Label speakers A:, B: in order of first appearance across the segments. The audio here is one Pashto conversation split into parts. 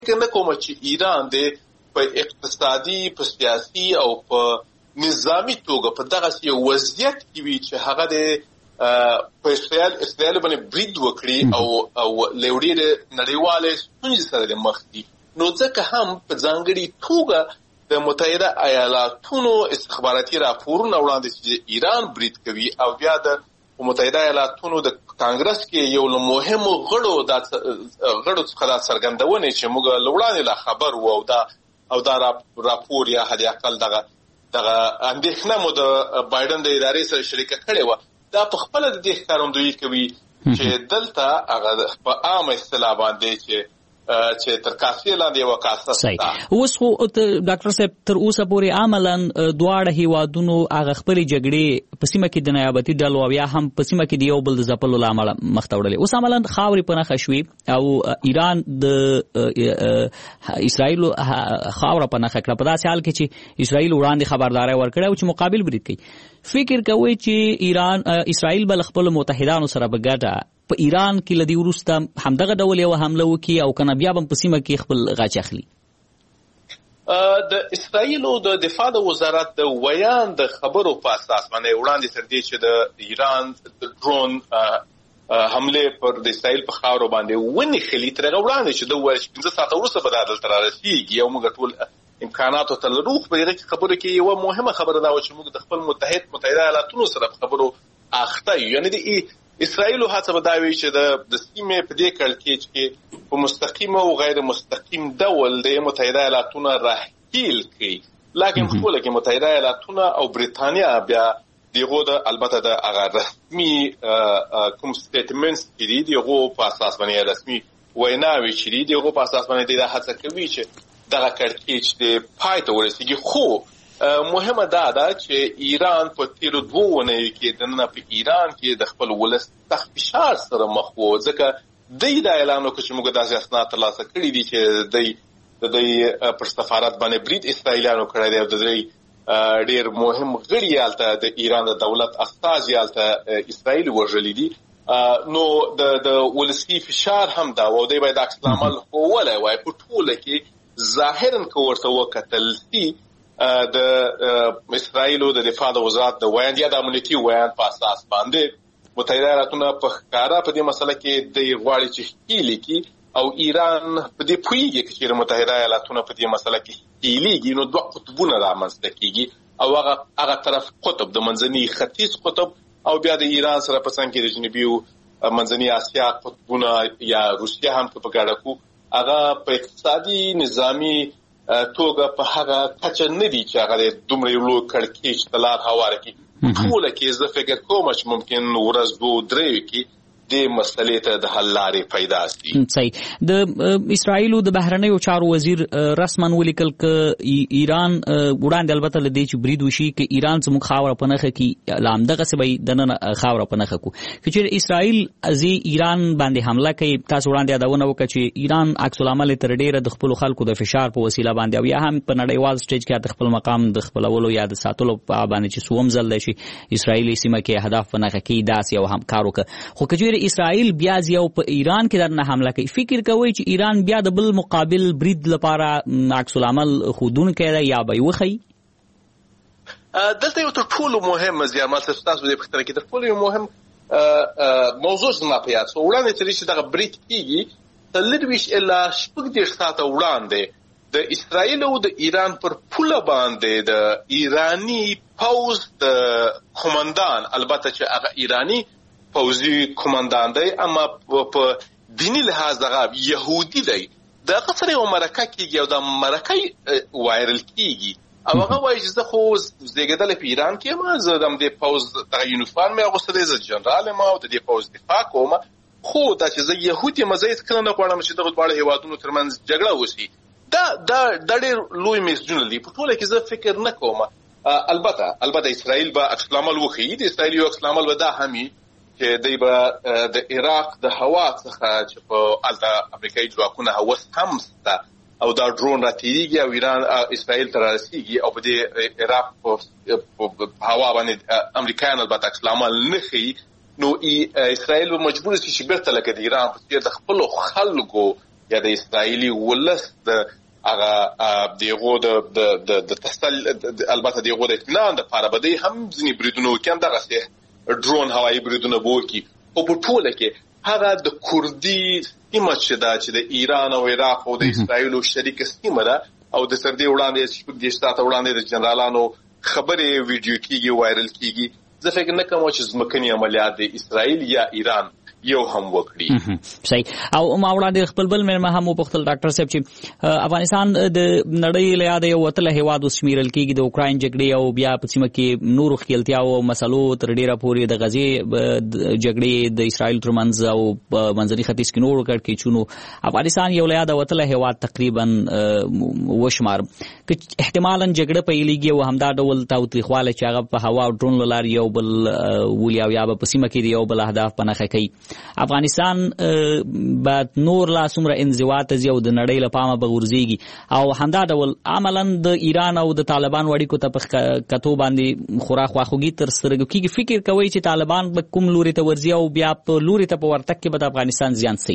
A: نه کوم چې ایران د په اقتصادي په سیاسي او په نظامی توګه په دغه یو وضعیت کې وي چې هغه د په اسرائیل باندې برید وکړي او لوړې نړیوالې ستونزې سره د مخ دي. نو ځکه هم په ځانګړي توګه د متحده ایالاتونو استخباراتي راپورونه وړاندې چې ایران برید کوي او بیا د متحده ایالاتونو د کانګرس کې یو له مهمو غړو څخه دا څرګندونه چې موږ لوړانې لا خبر وو او دا راپور یا حد اقل دغه اندېښنه مو د بایدن د ادارې سره شریکه کړې وه. دا په خپله د دې ښکارندویي کوي چې دلته هغه په عامه اصطلاح باندې چې تر کاسې لاندې یوه کاسه شته.
B: اوس خو ډاکټر صاحب تر اوسه پورې عملا دواړه هیوادونو هغه خپلې جګړې په سیمه کې د نیابتي ډلو او یا هم په سیمه کې د یو بل د ځپلو له امله مخ ته وړلې. اوس عملا خاورې په نښه شوې او ایران د اسرائیلو خاوره په نښه کړه په داسې حال کې چې اسرائیل وړاندې خبرداری ورکړی او چې مقابل برید کوي. فکر کوي چې اسرائیل به له خپلو متحدانو سره په ګډه په ایران کې له دې وروسته همدغه ډول یوه حمله وکړي او که نه بیا به په سیمه کې خپل غچ اخلي؟
A: د اسرائیلو د دفاع د وزارت د ویان د خبرو په اساس باندې وړاندې تر دې چې د ایران د ډرون حمله پر د اسرائیل په خاورو باندې ونښلي تر هغه وړاندې چې د ویل چې 15 ساعته وروسته به دا دلته رارسېږي او موږ ټول امکاناتو ته لرو. په هغې خبرو کې یوه مهمه خبره دا وه چې موږ د خپل متحده ایالاتونو سره په خبرو اخته یو. یعنې د اسرائیلو هڅه به دا وي چې د سیمې په دې کړکېچ کې په مستقیم او غیر مستقیم ډول د متحده ایالاتونه راحیل کړي. لکن خپله کې متحده ایالاتونه او بریتانیا بیا دغه د البته د هغه رسمي کوم سټیټمنټس چې دي دغه په اساس باندې رسمي ویناوي چې دي دغه په اساس باندې د هڅه کوي چې دغه کړکېچ د پای ته ورسیږي. خو مهمه دا ده چې ایران په تیرو 2 اونیو کې دننه په ایران کې د خپل ولس سخت فشار سره مخ وو ځکه دوی دا اعلان وکړ چې موږ داسې اسناد ترلاسه کړي دي چې د دوی پر سفارت باندې برید اسرائیلیانو کړی دی او د دوی ډېر مهم غړي هلته د ایران د دولت استازي هلته اسرائیل وژلي دي. نو د ولسي فشار هم دا و دوی باید عکس العمل ښوولی وای په ټوله کې ظاهرا که ورته وکتل سي د اسرائیلو د دفاع د وزارت د ویان یا د امنیتي ویان په اساس باندې متحده ایالاتونه په ښکاره په دې مسله کې د غواړي چې ښکیلي کړي او ایران په دې پوهېږي چې متحده ایالاتونه په دې مسله کې ښکیلېږي نو 2 قطبونه رامنځته کېږي او هغه طرف قطب د منځني ختیځ قطب او بیا د ایران سره په څنګ کې د جنوبي منځني اسیا قطبونه یا روسیه هم په ګډه کو هغه په اقتصادي نظامی توګه په هغه کچه نه دي چې هغه د دومره یو لوی کړکېچ ته لار هواره کړي. ټوله کې زه فکر کوم چې ممکن ورځ 2-3 کې د مسلې ته د حل لارې پیدا شي.
B: صحیح. د اسرائیلو د بهرنیو چارو وزیر رسما ولیکل چې ایران وړاندې البته له دې چې برید وشي چې ایران زموږ خاوره په نښه کړي له همدغسې به یې دننه خاوره په نښه کړو. که چېرې اسرائیل ایران باندې حمله کوي تاسو وړاندې یادونه وکړه چې ایران عکس العمل تر ډېره د خپلو خلکو د فشار په وسیله باندې او یا هم په نړیوال سټیج کې د خپل مقام د خپلولو یا د ساتلو په باندې چې څوم ځل دی چې اسرائیلي سیمه کې هدف په نښه کړي داسې یو هم کار وکړه. خو که چېرې اسرائیل بیا یو په ایران کې درنه حمله کوي فکر کوي چې ایران بیا د بل مقابل برید لپاره عکس العمل ښودونکی دی یا به یې وښیي؟
A: دلته یو تر ټولو مهم زیارمل ستاسو دې پوښتنه کې تر ټولو یو مهم موضوع زما په یاد شو. وړاندې تر دې چې دغه برید کېږي 23 الا 36 ساعته وړاندې د اسرائیل او د ایران پر پوله باندې د ایرانی پوځ د قومندان البته چې هغه ایرانی پوځي قومندان دی اما په دینی لحاظ دغه يهودي دی دغه سره یو مرکه کېږي او د مرکه وایرل کېږي او هغه وایي چې زه خو زیږېدلی په ایران کې یم زه د دې پوځ دغه یونیفارم مې اغوستی دی زه جنرال یم او د دې پوځ دفاع کوم خو دا چې زه یهود یم زه هېڅکله نه غواړم چې دغه دواړه هېوادونو ترمنځ جګړه وشي. دا ډېر لوی میسجونه دي په ټوله کې زه فکر نه کوم. البته اسرائیل به عکس العمل وښیي. د اسرائیل یو عکس العمل به دا هم وي چې دوی به د عراق د هوا څخه چې په هلته امریکایي ځواکونه هوس هم شته او دا ډرون راتېرېږي او ایران اسرائیل ته رارسېږي او په دې عراق په هوا باندې امریکایان البته عکس العمل نه ښیي نو اسرائیل به مجبور شي چې بیرته لکه د ایران په څېر د خپلو خلکو یا د اسرایلی ولس د هغه دیغو د تسل البته دیغو د اطمینان د لپاره به هم ځینې بریدونه وکړي، هم دغسې ډرون هوایي بریدونه به وکړي. خو په ټوله کې هغه د کوردي سیمه چې د ایران او عراق او د اسرایلو شریکه سیمه ده او د سر دې وړاندې شپږ دېرش ساعته وړاندې د جنرالانو خبرې ویډیو کېږي، وایرل کېږي. زه فکر نه کوم چې ځمکني عملیات د اسرایل یا ایران یو هم وکړي.
B: صحیح. او ما وړاندې خپل بل مېلمه هم وپوښتل ډاکټر صاحب چې افغانستان د نړۍ له یاده یو وتله هېواد وشمېرل کېږي د اوکراین جګړې او بیا په سیمه کې نورو ښکېلتیاوو او مسلو تر ډېره پورې د غزې جګړې د اسرایلو ترمنځ او په منځني ختیځ کې نورو کړکېچونو افغانستان یو له یاده وتله هېواد تقریبا وشمار. که احتمالا جګړه پیلېږي او همدا ډول تاوتریخوالی چې هغه په هوا او ډرون له لارې یو بل ولي او یا به په سیمه کې د یو بل اهداف په نښه کوي، افغانستان باید نور لا څومره انزوا ته ځي او د نړۍ له پامه به غورځېږي او همدا ډول عملا د ایران او د طالبانو اړیکو ته په کتو باندې خورا خواخوږي تر سترګو کېږي. فکر کوئ چې طالبان به کوم لوري ته ورځي او بیا په لوري ته په ورتګ کې به د افغانستان زیان سي؟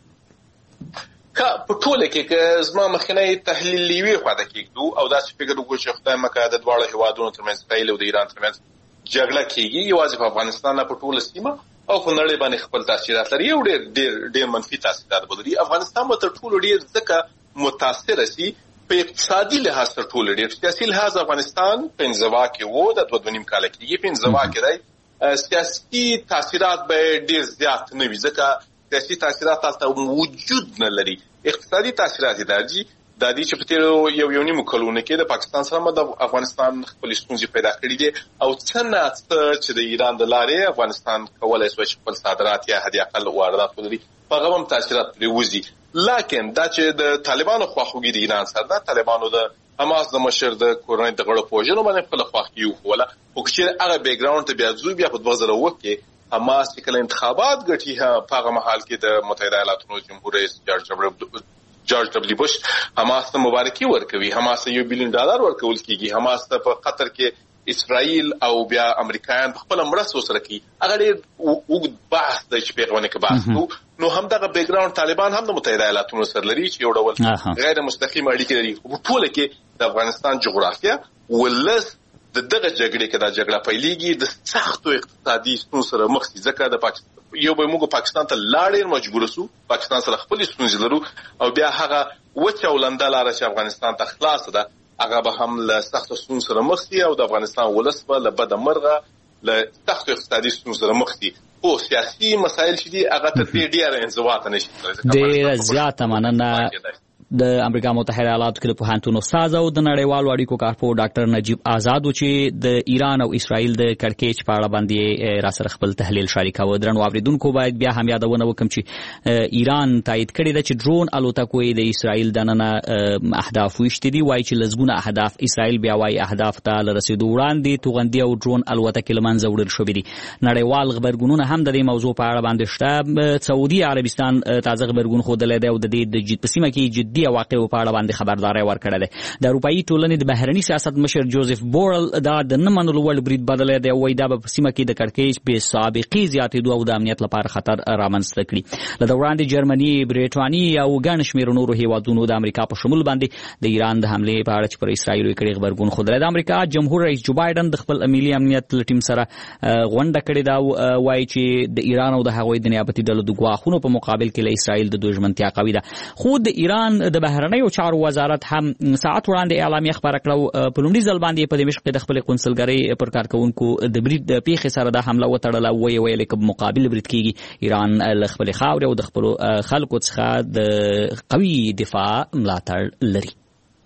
A: که په ټوله کې که زما مخکنی تحلیل یوې خواته کېږدو او داسې فکر وکړو چې خدای مکړه د دواړو هېوادونو ترمنځ اسرایل او د ایران ترمنځ جګړه کېږي، یوازې په افغانستان نه په ټوله سیمه او په نړۍ باندې خپل تاثیرات لري، یو ډېر منفي تاثیرات به لري. افغانستان به تر ټولو ډېر ځکه متاثره سي په اقتصادي لحاظ، تر ټولو ډېر سیاسي لحاظ افغانستان په انزوا کې و، د 2.5 کاله کېږي په انزوا کې دی. سیاسي تاثیرات به ډېر زیات نه وي ځکه سیاسي تاثیرات هلته وجود نه لري. اقتصادي تاثیرات یې دا دي چې په تېرو یو نیمو کلونو کې د پاکستان سره د افغانستان خپلې ستونزې پیدا کړي دي او څه نه څه چې د ایران د لارې افغانستان کولی شوی چې خپل صادرات یا حد اقل واردات ولري، په هغه هم تاثیرات پرې وځي. لیکن دا چې د طالبانو خواخوږي د ایران سره ده، طالبانو د حماس د مشر د کورنۍ د غړو په وژنو باندې خپله خواخوږي وښوله. خو که چېرې هغه بیکګراونډ ته بیا ځو، بیا په 2009 کې حماس چې کله انتخابات ګټي، په هغه مهال کې د متحده ایالاتو جمهور رئیس جورج ډبلیو بش حماس ته مبارکي ورکوي، حماس ته $1 بلیون ورکول کېږي، حماس ته په قطر کې اسرائیل او بیا امریکایان په خپله مرسته ورسره کوي. هغه ډېر اوږد بحث دی چې په هغه باندې که بحث کوو، نو همدغه بیکګراونډ طالبان هم د متحده ایالاتونو سره لري چې یو ډول غیر مستقیم اړیکې لري. په ټوله کې د افغانستان جغرافیه ولس د دغه جګړې کې دا جګړه پیلېږي د سختو اقتصادي ستونزو سره مخ شي، ځکه د پاکستان یو به موږ پاکستان ته لاړ مجبور سو، پاکستان سره خپلې ستونزې لرو او بیا هغه وچه او لنده لاره چې افغانستان ته خلاصه ده هغه به هم له سختو ستونزو سره مخ شي او د افغانستان ولس به له بده مرغه له سختو اقتصادي ستونزو سره مخ شي. خو سیاسي مسایل چې دي هغه تر دې ډېره انزوا ته نه شي تللی.
B: ډېره زیاته مننه د امریکا متحده ایالاتو کې د پوهنتون استاد او د نړیوالو اړیکو کارپوه ډاکټر نجیب آزاد چې د ایران او اسرائیل د کړکېچ په اړه باندې را سره خپل تحلیل شریکاوه. درنو اوریدونکو باید بیا هم یادونه وکړم چې ایران تایید کړې ده چې ډرون الوتکو د اسرائیل دننه اهداف وشتي دي، وایي چې لزګونه اهداف اسرائیل بیا وایي اهداف ته لرسېدو وړاندې توغندي او ډرون الوتکې له منځه وړل شوې دي. نړیوال غبرګونونه هم د دې موضوع په اړه باندې شته. سعودي عربستان تازه غبرګون ښودلی دی او د دې په سیمه کې جدي واقعو په اړه باندې خبرداري ورکړه ده. د اروپایي ټولنې د بهرني سیاست مشر جوزف بورل دا د نه منلو وړ برید بدلی دی او وایي دا به په سیمه کې د کړکېچ بې سابقې زیاتېدو او د امنیت لپاره خطر رامنځته کړي. له ده وړاندې جرمني، برېټانیې او ګڼ شمېر نورو هېوادونو د امریکا په شمول باندې د ایران د حملې په اړه چې پر اسرائیلو یې کړی غبرګون ښودلی. د امریکا جمهور رئیس جو بایډن د خپل ملي امنیت له ټیم سره غونډه کړې ده او وایي چې د ایران او د هغوی د نیابتي ډلو د ګواښونو په مقابل کې له اسرائیل د دوی ژمنتیا قوي ده. خو د ایران د بهرنیو چارو وزارت هم ساعت وړاندې اعلامیه خپاره کړه. په لومړي ځل باندې په دمشق کې د خپلې قونسلګرۍ پر کارکوونکو د برید د پیښې سره دا حمله وتړله. ویې ویلې که مقابل برید کېږي ایران له خپلې خاورې او د خپلو خلکو څخه د قوي دفاع ملاتړ لري.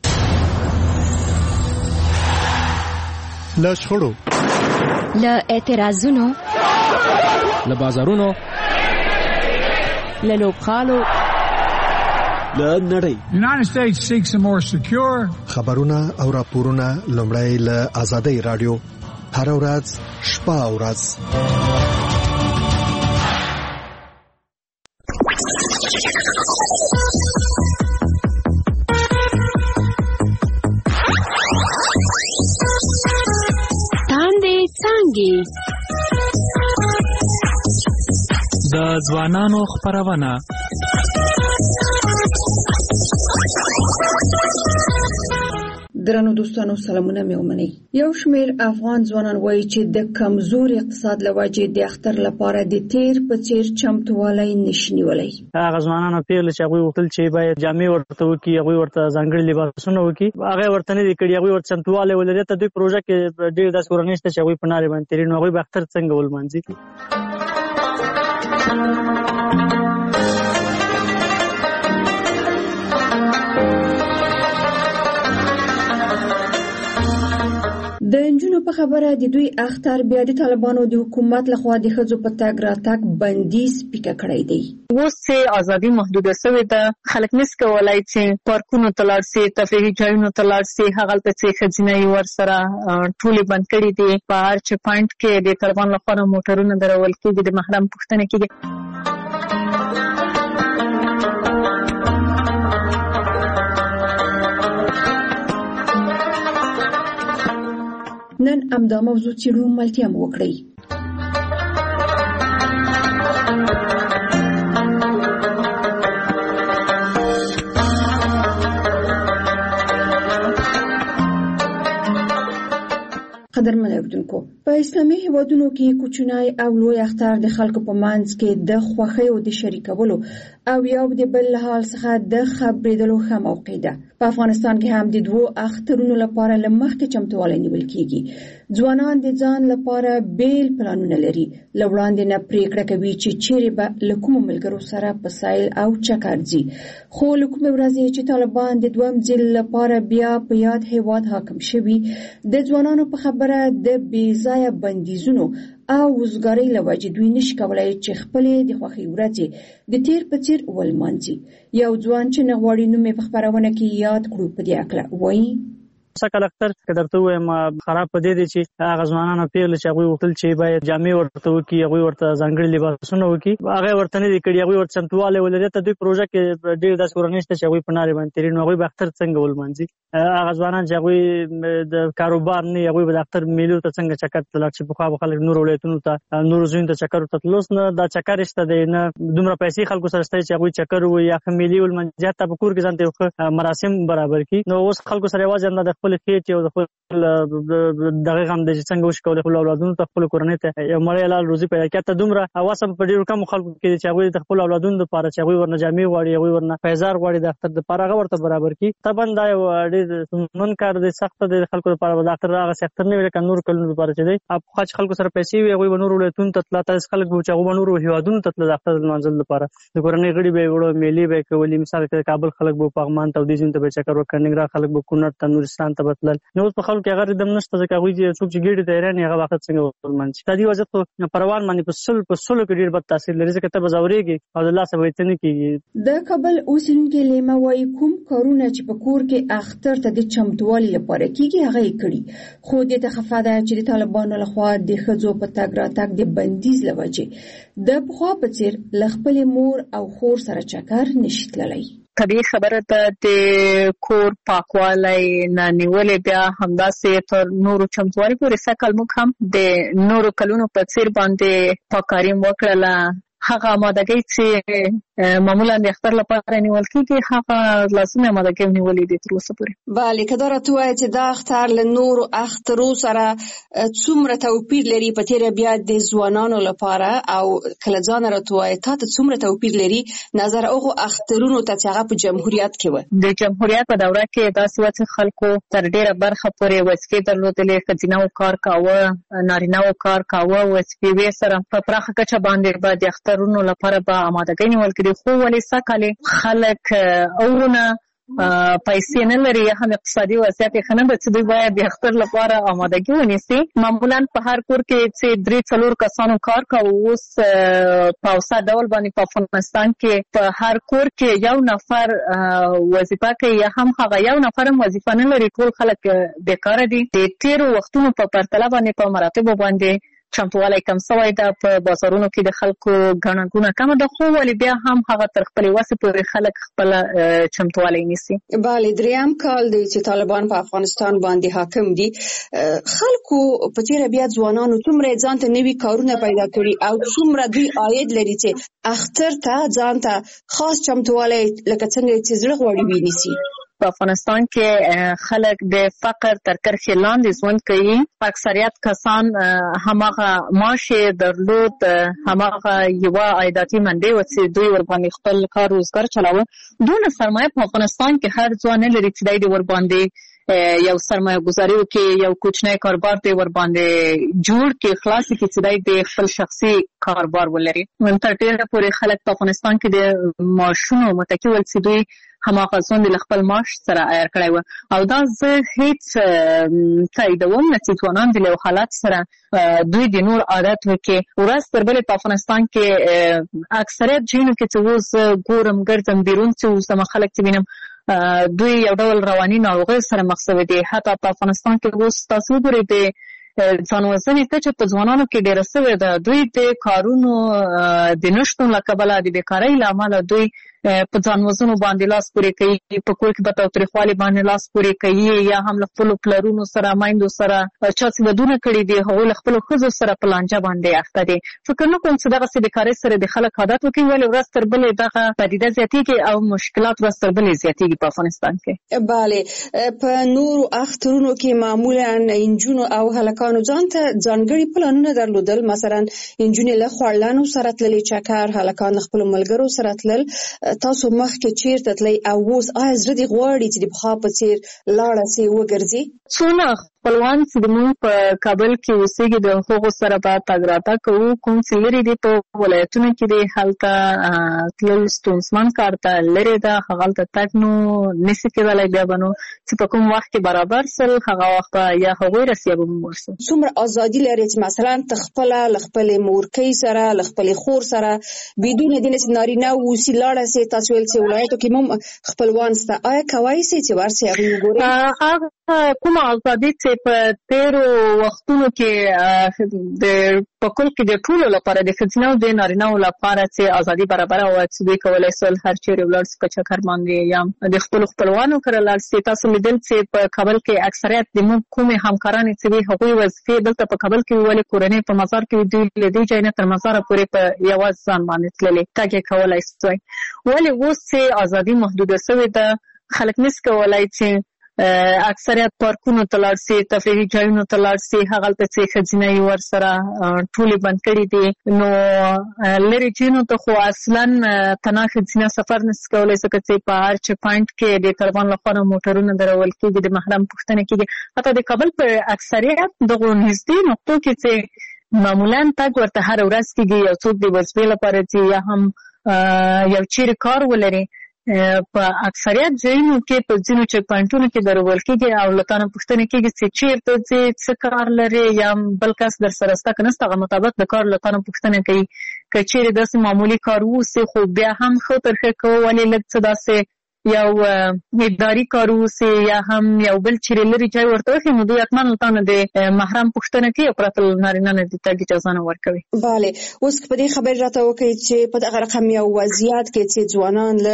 C: له شخړو،
D: له اعتراضونو،
C: له بازارونو،
D: له لوبخالو،
C: له نړۍ.
E: United States seeks a more secure.
C: خبرونه او راپورونه لومړی له آزادۍ رادیو هر ورځ شپه او ورځ.
D: تاندې څانګې
F: د ځوانانو خپرونه درنو دوستانو سلامونه مې ومنئ. یو شمېر افغان ځوانان وایي چې د کمزور اقتصاد له وجې د اختر لپاره د تیر په څیر چمتووالی نشي نیولی.
G: هغه ځوانانو پیغله چې هغوی غوښتل چې باید جامې ورته وکړي، هغوی ورته ځانګړي لباسونه وکړي، هغه ورته نه دي کړي، هغوی ورته چمتووالی ولري. ته دوی پروژه کې ډېر داسې کورنۍ شته چې هغوی په نارې باندې تېري، نو هغوی به اختر څنګه ولمانځي؟
F: د نجونو په خبره د دوی اختر بیا د طالبانو د حکومت لخوا د ښځو په تګ راتګ بندیز پیکه کړی دی.
H: اوس چې ازادي محدوده شوې ده، خلک نس کولای چې پارکونو ته لاړ شي، تفریحي ځایونو ته لاړ شي، هغلته چې ښځینه یې ورسره ټولې بند کړي دي. په هر چک پاینټ کې د طالبانو لخوا موټرونه درول کېږي، د محرم پوښتنه کېږي.
F: نن همدا موضوع څېړو، ملتیا مو وکړئ. قدرمن اوریدونکو، په اسلامي هیوادونو کې کوچنی او لوی اختر د خلکو په منځ کې د خوښۍ او د شریکولو او یو د بل له حال څخه د خبرېدلو ښه موقع ده. په افغانستان کې هم د دوو اخترونو لپاره له مخکې چمتووالی نیول کېږي. ځوانان د ځان لپاره بیل پلانونه لري. له وړاندې نه پریکړه کوي چې چیرې به له کومو ملګرو سره په سیل او چکر ځي. خو له کومې ورځې چې طالبان د دویم ځل لپاره بیا په یاد هیواد حاکم شوي، د ځوانانو په خبره د بې ځایه بندیزونو او وزګارۍ له وجې دوی نشي کولای چې خپلې د خوښۍ ورځې د تیر په څیر ولمانځي. یو ځوان چې نه غواړي نوم یې په خپرونه کې یاد کړو په دې هکله وایي:
G: سکه اختر که درته ووایم خراب په دې دی چې هغه ځوانانو پیغله چې هغوی غوښتل چې باید جامې ورته وکړي، هغوی ورته ځانګړي لباسونه وکړي، هغه ورته نه دي کړي، هغوی ورته چمتووالی ولري. ته دوی پروژه کې ډېر داسې کورنۍ شته چې هغوی په نارې باندې تېري، نو هغوی به اختر څنګه ولمانځي؟ هغه ځوانان چې هغوی د کاروبار نه وي، هغوی به د اختر میلو ته څنګه چکر ته لاړ شي؟ پخوا به خلک نورو ولایتونو ته نورو ځایونو ته چکر ته تلل، اوس نه دا چکر شته دی، نه دومره پیسې خلکو سره شته چې هغوی چکر ووایي یا ښه میلې ولمانځي، حتی په کور کې ځان ته یو ښه مراسم برابر کړي. نو اوس خلکو سره یوازې همدا د خپلې خېټې او د خپل دغه غم د چې څنګه وشي کولی خپلو اولادونو ته خپلو کورنۍ ته یو مړی حلال روزي پیدا کړي. ته دومره هوس هم په ډېرو کمو خلکو کې دی چې هغوی د خپلو اولادونو دپاره چې هغوی ورنه جامې غواړي، هغوی ورنه پیزار غواړي د اختر دپاره، هغه ورته برابر کړي. طبعا دا یو ډېر ستونزمن کار دی، سخته دی د خلکو دپاره. د اختر هغسې اختر نه وي لکه نورو کلونو دپاره چې دی. پخوا چې خلکو سره پیسې وي، هغوی به نورو ولایتونو ته تله، داسې خلک به چې هغوی به نورو هېوادونو ته تله د اختر لمانځلو لپاره. د کورنۍ غړي به یې وړه، میلې به یې کولې. مثال کې د کابل خلک به پغمان ته او دې ځایونو ته به یې چکر وکړ، ننګرهار خلک به کونړ ته، نورستان ته به تلل. نو اوس په خلکو کې هغه ردم نشته، ځکه هغوی چې څوک چې ګېډې ته حیران هغه وخت څنګه ولمانځي. دا دې وضعیت خو په روان باندې په سلو کې ډېر بد تاثیر لري، ځکه ته به ځورېږې او د لاسه به یې څه نه کېږي.
F: د کابل اوسېدونکې لیمه وایي کوم کارونه چې په کور کې اختر ته د چمتووالي لپاره کېږي هغه یې کړي، خو دې ته خفه ده چې د طالبانو لخوا د ښځو په تګ راتګ د بندیز له وجې د پخوا په څېر له خپلې مور او خور سره چکر نشي تللی.
H: طبیعي خبره ده د کور پاکوالی نه نیولې بیا همداسې تر نورو چمتووالي پورې سږ موږ هم د نورو کلونو په څېر باندې پاککاري وکړله. هغه آمادګۍ چې معمولا د اختر لپاره نیول کېږي، هغه لازمي آمادګۍ نیولې دي تر اوسه پورې.
F: بله، که دا راته ووایې چې دا اختر له نورو اخترو سره څومره توپیر لري په تېره بیا د ځوانانو لپاره، او کله ځان راته ووایې تا ته څومره توپیر لري نظر هغو اخترونو ته چې هغه په جمهوریت کې وه؟
H: د جمهوریت په دوره کې داسې وه چې خلکو تر ډېره برخه پورې وظیفې درلودلې، ښځینهو کار کاوه، نارینهو کار کاوه، وظیفې سره په پراخه کچه باندې به د اخترونو لپاره به آمادګۍ نیول کړي. خو ولې سږکال خلک اورونه پیسې نه لري، یا هم اقتصادي وضعیت یې ښه نه ده چې دوی باید د اختر لپاره آمادګي ونیسي. معمولا په هر کور کې چې 3-4 کسانو کار کوي. اوس په اوسط ډول باندې په افغانستان کې په هر کور کې یو نفر وظیفه کوي، یا هم هغه یو نفر هم وظیفه نه لري. ټول خلک بیکاره دي. د تېرو وختونو په پرتله باندې په مراتبو باندې چمتووالی کم شوی ده. په بازارونو کې د خلکو ګڼه ګوڼه کمه ده، خو ولې بیا هم هغه تر خپلې وسې پورې خلک خپله چمتووالی نیسي.
F: بله، 3م کال دی چې طالبان په افغانستان باندې حاکم دي. خلکو په تېره بیا ځوانانو څومره ځان ته نوي کارونه پیدا کړي او څومره دوی عاید لري چې اختر ته ځان ته خاص چمتووالی لکه څنګه چې زړه غواړي ونیسي.
H: په افغانستان کې خلک د فقر تر کرښې لاندې ژوند کوي. اکثریت کسان هماغه معاش درلود، هماغه یوه عایداتي منبع و چې دوی ورباندې خپل کار روزګار چلاوه. دونه سرمایه په افغانستان کې هر ځوان نه لري چې دی ورباندې یو سرمایه گذاري وکړي، یو کوچنی کاروبار دی ورباندې جوړ کړي، خلاص کړي چې دی د خپل شخصي کاروبار ولري. تر ډېره پورې خلک په افغانستان کې د معاشونو متکي ول چې دوی هماغه ژوند له خپل معاش سره عیار کړی و. او دا زه هیڅ تاییدوم نه چې ځوانان د یو حالت سره دوی د نور عادت وکړي. ورځ تر بلې په افغانستان کې اکثریت ځایونو کې چې اوس ګورم ګرځم بیرون چې اوس دمه خلک چې وینم دوی یو ډول رواني ناروغۍ سره مخ شوي دي. حتی په افغانستان کې اوس تاسو وګورئ د ځان وژنې کچه په ځوانانو کې ډېره سوې ده. دوی د کارونو د نشتون له کبله د بیکارۍ له امله دوی په ځان وژنو باندې لاس پورې کوي، په کور کې په تاوتریخوالي باندې لاس پورې کوي، یا هم له خپلو پلرونو سره میندو سره چا چې ودونه کړي دي هغوی له خپلو ښځو سره په لانجه باندې اخته دي. فکر نه کوم چې دغسې بیکارۍ سره د خلک عادت وکړي، ولې ورځ تر بلې دغه پدیده زیاتېږي او مشکلات ورځ تر بلې زیاتېږي په افغانستان کې.
F: بله، په نورو اخترونو کې معمولا نجونو او هلکانو ځان ته ځانګړي پلانونه درلودل. مثلا نجونې له خواړلانو سره تللې چکر، هلکان له خپلو ملګرو سره تلل. تاسو مخکې چیرته تلئ او اوس آیا زړه دې غواړي چې د پخوا په څېر لاړه سئ وګرځئ؟
H: څونه خپلوان چې زموږ په کابل کې اوسېږي د هغو سره به تګ راتګ کوو. کوم چې لرې دي په ولایتونو کې دی هلته تلل ستونزمن کار ته لرې ده، هغلته تګ نو نشي کېدلی. بیا به نو چې په کوم وخت کې برابر سل هغه وخت به یا هغوی رسي یا به موږ ورسو.
F: څومره ازادي لري چې مثلا ته خپله له خپلې مورکۍ سره له خپلې خور سره بدون دې نه چې نارینه اوسي لاړه سئ؟ تاسو ویل چې ولایتو کې هم خپلوان شته، آیا کولی سئ چې ورسئ هغوی وګورئ؟
H: هغه کومه ازادي چې په تېرو وختونو کې په کل کې د ټولو لپاره د ښځینه او د نارینه‌و لپاره چې ازادي برابره وه چې دوی کولی سول هر چیرې ولاړ سي په چکر باندې یا د خپلو خپلوانو کره لاړ سي. تاسو لیدل چې په کابل کې اکثریت د موږ کومې همکارانې چې وي هغوی وظیفې دلته په کابل کې ولې کورنۍ په مزار کې دوی له دې ځای نه تر مزاره پورې په یوازې ځان باندې تللې تګ یې کولی سوی. ولې اوس چې ازادي محدوده سوې ده خلک نشي کولی چې اکثریت پارکونو ته لاړ سي، تفریحي ځایونو ته لاړ سي، هغلته چې ښځینه یې ورسره ټولې بند کړي دي. نو لرې ځایونو ته خو اصلا تنها ښځینه سفر نشي کولی ځکه چې په هر چک پاینټ کې د طالبان لخوا نه موټرونه درول کېږي، د محرم پوښتنه کېږي. حتی د کابل په اکثریت دغو نږدې نقطو کې چې معمولا تګ ورته هره ورځ کېږي، یو څوک د وظیفې لپاره چې یا هم یو چیرې کار ولري، په اکثریت ځایونو کې په ځینو چک پاینټونو کې درول کېږي او له تا نه پوښتنه کېږي چې چیرته ځې، څه کار لرې، یا بل کس در سره شته که نشته. هغه مطابق د کار له تا نه پوښتنه کوي. که چیرې داسې معمولي کار واوسي خو بیا هم ښه تر ښه کوو، ولې لږ څه داسې یو اداري کار واوسي یا هم یو بل چیرې لرې ځای ورته وښي، نو دوی حتما له تا نه د محرم پوښتنه کوي او پرته له نارینه نه د تګ اجازه نه ورکوي.
F: بله، اوس په دې خبرې راته وکړئ چې په دغه رقم یو وضعیت کې چې ځوانان له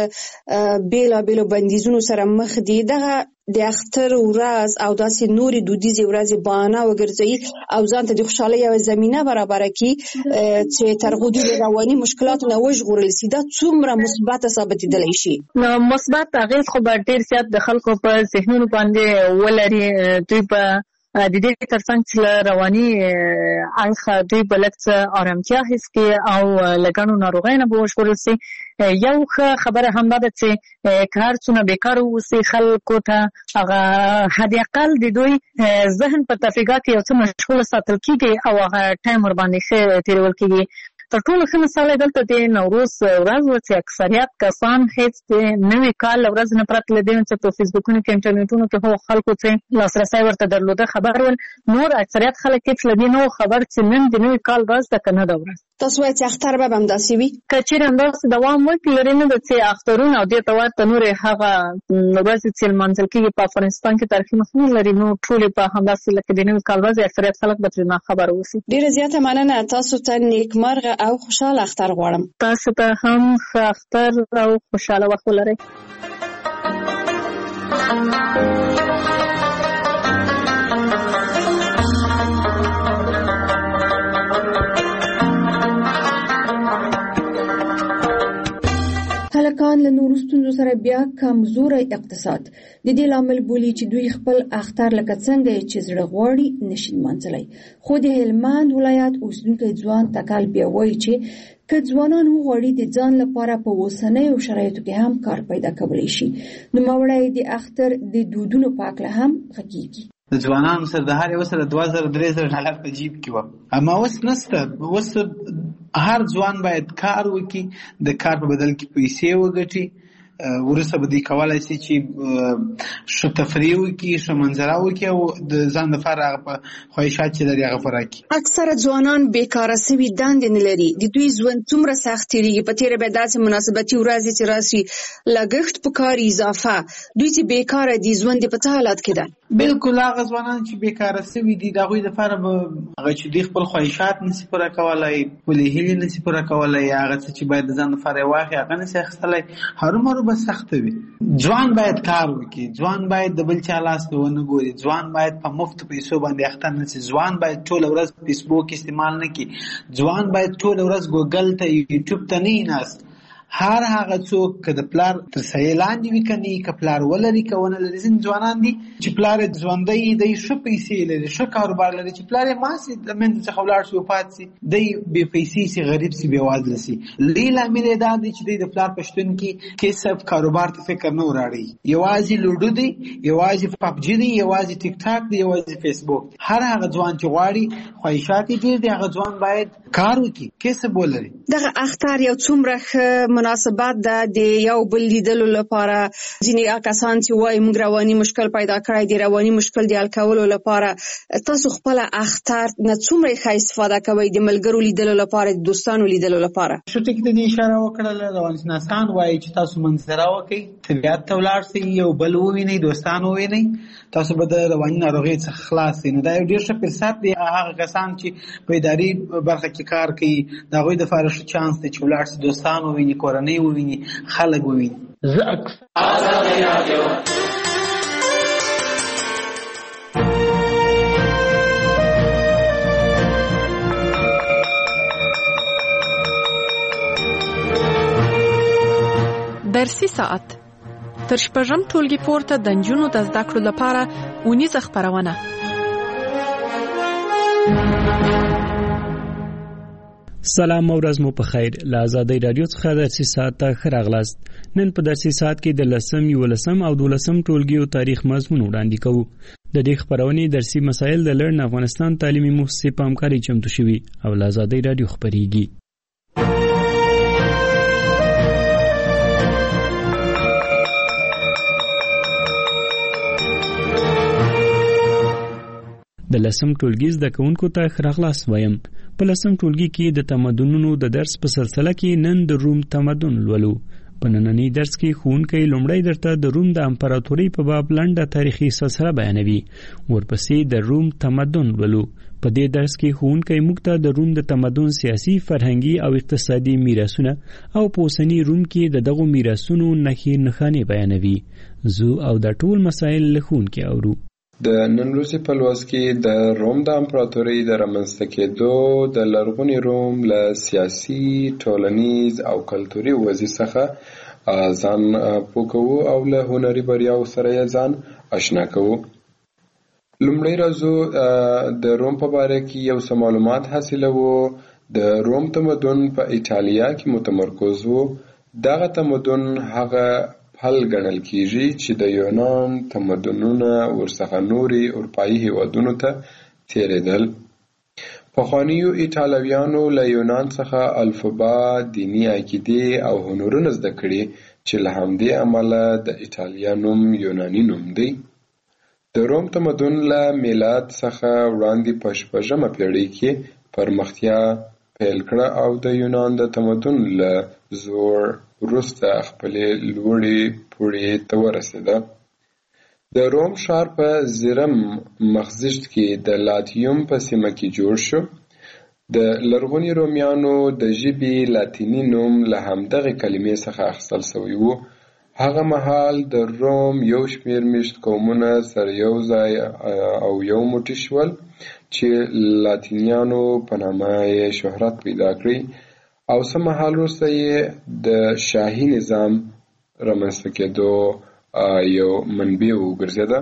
F: بېلابېلو بندیزونو سره مخ دي، دغه د اختر ورځ او داسې نورې دودیزې ورځې بهانه وګرځوي او ځان ته د خوشحالۍ یوه زمینه برابره کړي چې تر هغو دوی له رواني مشکلاتو نه وژغورل شي، دا څومره مثبته ثابتېدلی شي؟
H: مثبت اغېز خو به ډېر زیات د خلکو په ذهنونو باندې ولري. دوی به د دې ترڅنګ چې له رواني اړخه دوی به لږ څه ارامتیا حس کړي او له ګڼو ناروغیو نه به وژغورل شي. یو ښه خبره همدا ده چې که هر څونه بیکاره واوسي خلکو ته هغه حداقل د دوی ذهن په تفریحات کې یو څه مشغوله ساتل کېږي او هغه ټایم ورباندې ښه تېرول کېږي. تر ټولو ښه مثال یې دلته د نوروز ورځ وه چې اکثریت کسان هېڅ د نوي کال له ورځې نه پرته له دې چې په فیسبوکونو کې انټرنیټونو کې هغو خلکو چې لاسرسی ورته درلوده خبر ول، نور اکثریت خلک هېڅ له دې نه و خبر چې نن د نوي کال ورځ ده که نه ده ورځ.
F: تاسو وایئ چې اختر به همداسې وي؟
H: که چېرې همداسې دوام وکړي، لرې نه ده چې اخترونه او دې ته ورته نورې هغه ورځې چې لمانځل کېږي په افغانستان کې تاریخي مخینه لري، نو ټولې به همداسې لکه د نوي کال ورځې اکثریت خلک به ترې ناخبره اوسي.
F: ډېره زیاته مننه. تاسو ته نیکمرغه او خوشحاله اختر غواړم.
H: تاسو ته هم ښه اختر او خوشحاله وخت ولرئ.
F: هلکان له نورستو ستونزو سره بیا کمزوري اقتصاد د دې لامل بولي چې دوی خپل اختر لکه څنګه چې زړه غواړي نشي منځلای. خو د هلمند ولایت اوسیدونکي ځوان تکل بیا وایي چې که ځوانان وغواړي د ځان لپاره په اوسنیو شرایطو کې هم کار پیدا کولی شي. نوموړی د اختر د دودونو په اړه هم غږیږي.
I: د ځوانانو سره د هر یو سره 2000-3000 ډالر په جیب کې و، اما اوس نشته. اوس هر ځوان باید کار وکړي، د کار په بدل کې پیسې وګټي، ورسره به دوی کولی شي چې ښه تفریح وکړي، ښه منظره وکړي او د ځان لپاره هغه خواهشات چې لري هغه پوره کړي.
J: اکثره ځوانان بیکاره سوي دندې نه لري. د دوی ژوند څومره سخت تېرېږي. په تېره بیا داسې مناسبتي ورځې چې راسي لګښت په کار اضافه، دوی چې بیکاره دي ژوند یې په څه حالت کې ده؟
I: بالکل هغه ځوانان چې بیکاره سوي دي د هغوی لپاره به هغه چې دوی خپل خواهشات نشي پوره کولی، خپلې هیلې نشي پوره کولی، هغه څه چې باید د ځان لپاره یې واخلي هغه نشي اخیستلی، هرومرو به سخته وي. ځوان باید کار وکړي، ځوان باید د بل چا لاس ته ونه ګوري، ځوان باید په مفتو پیسو باندې اخته نه شي، ځوان باید ټوله ورځ فیسبوک استعمال نه کړي، ځوان باید ټوله ورځ ګوګل ته یوټیوب ته نه ناست. هر هغه څوک که د پلار تر سایې لاندې وي که نه، که پلار ولري که ونه لري. ځینې ځوانان دي چې پلار یې ژوندی دی، ښه پیسې لري، ښه کاروبار لري، چې پلار یې مات شي، د منځ څخه ولاړ شي، وفات شي، دی بې پیسې شي، غریب شي، بېوزله شي. لوی لامل یې دا دی چې دی د پلار په شتون کې کسب کاروبار ته فکر نه وراړي. یوازې لوډو دی، یوازې پبجي دی، یوازې ټیک ټاک دی، یوازې فیسبوک. هر هغه ځوان چې غواړي خواهشات یې ډېر دي، هغه ځوان باید کار وکړي، کسب ولري.
J: دغه اختر یو څومره ښه مناسبت ده د یو بل لیدلو لپاره. ځینې کسان چې وایي موږ رواني مشکل پیدا کړی دی، رواني مشکل د حل کولو لپاره تاسو خپل اختر نه څومره ښه استفاده کوئ د ملګرو لیدلو لپاره، د دوستانو لیدلو لپاره؟
I: ښه ټکي ته دې اشاره وکړله. روانشناسان وایي چې تاسو منظره وکړئ، طبیعت ته ولاړ شئ، یو بل ووینئ، دوستان ووینئ، تاسو به د رواني ناروغۍ څخه خلاص شئ. نو دا یو ډېر ښه فرصت دی. هغه کسان چې په اداري برخه کې کار کوي د هغوی دپاره ښه چانس دی چې ولاړ شي، دوستان وویني، کورنۍ وویني، خلک وویني.
K: درسي ساعت تر شپږم ټولګي پورته د نجونو د زده کړو لپاره اونیزه خپرونه.
L: سلام او ورځ مو په خیر. له آزادۍ رادیو څخه درسي ساعت ته ښه راغلاست. نن په درسي ساعت کې د 10م، 11م او 12م ټولګیو تاریخ مضمون وړاندې کوو. د دې خپرونې درسي مسایل د لړن افغانستان تعلیمي مؤسسې په همکارۍ چمتو شوي او له آزادۍ رادیو خپرېږي. د 10م ټولګي زده کوونکو ته ښه راغلاست وایم. په 10م ټولګي کې د تمدنونو د درس په سلسله کې نن د روم تمدن لولو. په نننی درس کې ښوونکی لومړی درته د روم د امپراتورۍ په باب لنډه تاریخي سلسله بیانوي، ورپسې د روم تمدن لولو. په دې درس کې ښوونکی موږ ته د روم د تمدن سیاسي، فرهنګي او اقتصادي میراثونه او په اوسني روم کې د دغو میراثونو نښې نښانې بیانوي. زه او دا ټول مسایل له ښوونکي اورو.
M: د نن ورځې په لوست کې د روم د امپراتورۍ د رامنځته کېدو د لرغوني روم له سیاسي، ټولنیز او کلتوري وضعیت څخه ځان پوه کوو او له هنري بریاو سره یې ځان آشنا کوو. لومړی راځو د روم په باره کې یو څه معلومات حاصلوو. د روم تمدن په ایټالیا کې متمرکز و. دغه تمدن هغه حل ګڼل کیږي چې د یونان تمدنونه ورڅخه نوري اروپایي هیوادونو ته تیرېدل. پخوانیو ایټالویانو له یونان څخه الفبا، دیني عقیدې او هنرونه زده کړي چې له همدې امله د ایټالیا نوم یوناني نوم دی. د روم تمدن له میلاد څخه وړاندې په 6مه پیړۍ کې پرمختیا پیل کړه او د یونان د تمدن له زوړ وروسته خپلې لوړې پوړۍ ته ورسېده. د روم ښار په زیرم مخزیشت کې د لاتیوم په سیمه کې جوړ شو. د لرغوني رومیانو د ژبې لاتیني نوم له همدغې کلمې څخه اخیستل شوی و. هغه مهال د روم یو شمېر میشت قومونه سره یو ځای او یو موټی شول چې لاتینیانو په نامه یې شهرت پیدا کړی او څه مهال وروسته یې د شاهي نظام رامنځته کېدو یو منبع وګرځېده.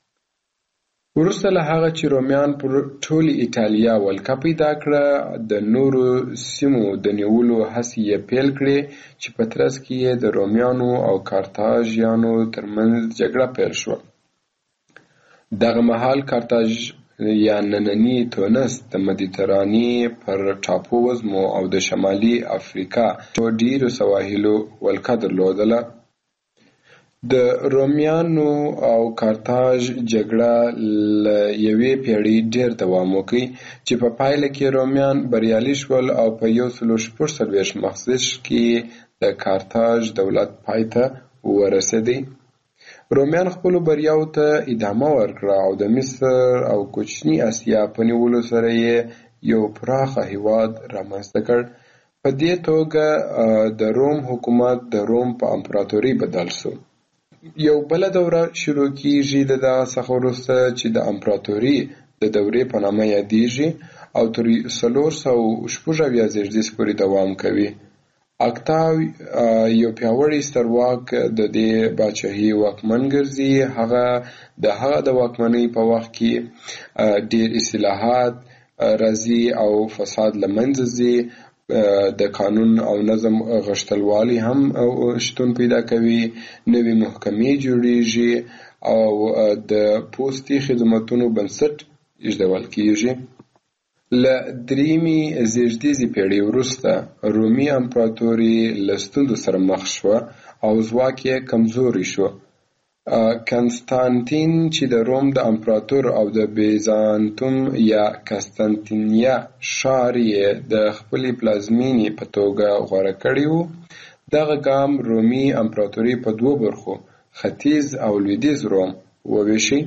M: وروسته له هغه چې رومیان پر ټولې ایټالیا ولکه پیدا کړه، د نورو سیمو د نیولو هڅې یې پیل کړې چې په ترڅ کې یې د رومیانو او کارتاژیانو ترمنځ جګړه پیل شوه. دغه مهال کارتاژ یا نننی تونس د مدیترانې پر ټاپو وزمو او د شمالي افریقا ډیرو سواحلو ولکه درلودله. د رومیانو او کارتاژ جګړه له یوې پیړۍ ډیر دوام وکړ چې په پایله کې رومیان بریالي شول او په 1446 مخزش کې د کارتاژ دولت پای ته ورسېدی. رومیان خپلو بریاو ته ادامه ورکړه او د مصر او کوچني اسیا په نیولو سره یې یو پراخه هیواد رامنځته کړ. په دې توګه د روم حکومت د روم په امپراتوري بدل شو. یو بل دوره شروع کیږي د دغه څخه وروسته چې د امپراتوري د دورې په نامه یادیږي او تر 476 زیږدیز پورې دوام کوي. اکتاو یو پیاوړی سترواک د دې باچاهي واکمن ګرځي. هغه د واکمنۍ په وخت کې ډیر اصلاحات راځي او فساد له منځه ځي. د قانون او نظم غښتلوالی هم شتون پیدا کوي. نوې محکمې جوړیږي او د پوستي خدماتونو بنسټ ایښودل کیږي. له دریمې زیږدیزې پیړۍ وروسته رومي امپراتوري له ستونزو سره مخ شوه او ځواک یې کمزوری شو. کنستانتین چې د روم د امپراتور او د بیزانتوم یا قسطنطنیه ښار یې د خپلې پلازمینې په توګه غوره کړی و. دغه ګام رومي امپراتوري په دوو برخو، ختیځ او لویدیځ روم، وویشي.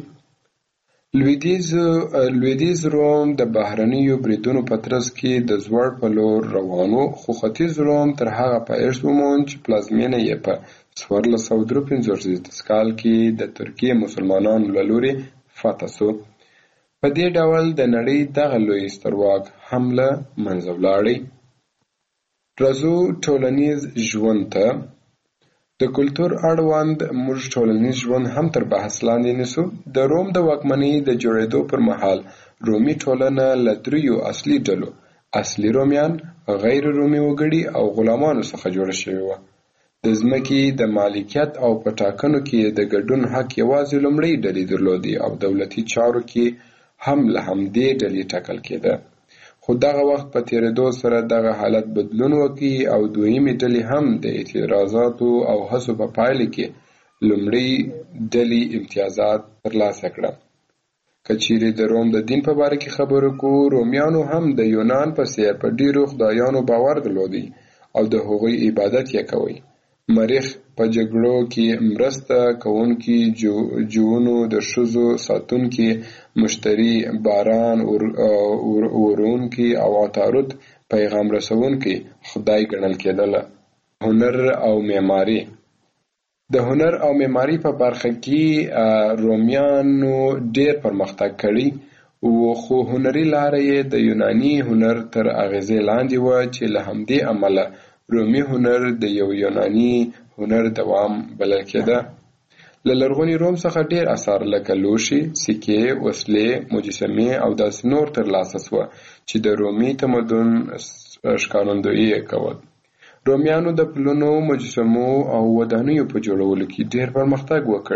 M: لویدیځ روم د بهرنیو بریدونو په ترڅ کې د زوړ په لور روان و، خو ختیځ روم تر هغه پایښت وموند چې پلازمینه یې په 1453 کال کې د ترکیې مسلمانانو له لوري فتح شو. په دې ډول د نړۍ دغه لوی سترواک هم له منځه ولاړی. راځو ټولنیز ژوند ته. د کلتور اړوند موږ ټولنیز ژوند هم تر بحث لاندې نیسو. د روم د واکمنۍ د جوړېدو پر مهال رومي ټولنه له دریو اصلي ډلو، اصلي رومیان، غیر رومي وګړي او غلامانو څخه جوړه شوې وه. د ځمکې د مالکیت او په ټاکنو کې د ګډون حق یوازې لومړۍ ډلې درلودې او دولتي چارو کې هم له همدې ډلې ټاکل کېده. خو دغه وخت په تېرېدو سره دغه حالت بدلون وکړي او دویمې ډلې هم د اعتراضاتو او هڅو په پایله کې لومړۍ ډلې امتیازات ترلاسه کړه. که چیرې د روم د دین په باره کې خبرو کوو، رومیانو هم د یونان په څېر په ډېرو خدایانو باور درلودی او د هغوی عبادت یې کوي. مریخ په جګړو کې مرسته کوونکي، جوونو د ښځو ساتونکي، مشتري، باران ورونکي او عطارد پیغام رسونکي خدای ګڼل کېدله. هنر او معماري. د هنر او معماري په برخه کې رومیانو ډېر پرمختګ کړی و، خو هنري لاره یې د یوناني هنر تر اغېزې لاندې وه چې له همدې امله رومي هنر د یو یوناني هنر دوام بلل کېده. له لرغوني روم څخه ډېر اثار لکه لوښي، سکې، وسلې، مجسمې او داسې نور ترلاسه شوه چې د رومي تمدن ښکارندویي یې کول. رومیانو د پلونو، مجسمو او ودانیو په جوړولو کې ډېر پرمختګ وکړ.